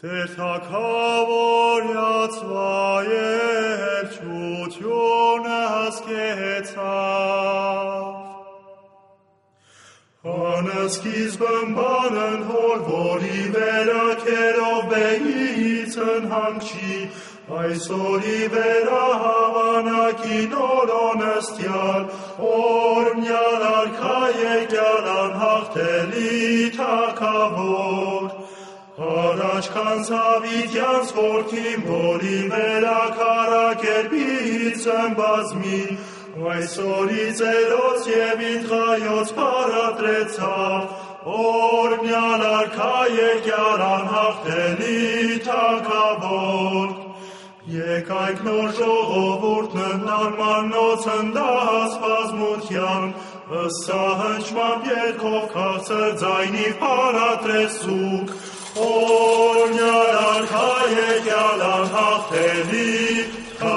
Տեր թագավորյաց վայել ճությունը հսկեցավ։ Անսկիզբն բանն հոր, որի վերակերով բեից ընհանգչի, այսօրի վերահավանակի նորոնստյալ, օրմյալ արքա եկյալ անհաղթելի թագավոր, առաջ կանցավիտյանց որդին, որի վերակարակերպից ընբազմի, այսօրի ծերոց և իդղայոց պարատրեցավ, օրմյալ արքա եկյալ անհաղթելի թագավոր, եկայք նոր ժողովուրդն նարմանոց ընդահաս բազմության, ըսա հնչմամբ երգով քաղցր ձայնիվ պարատրեցուք, օրմյալ արքա եկյալ անհաղթելի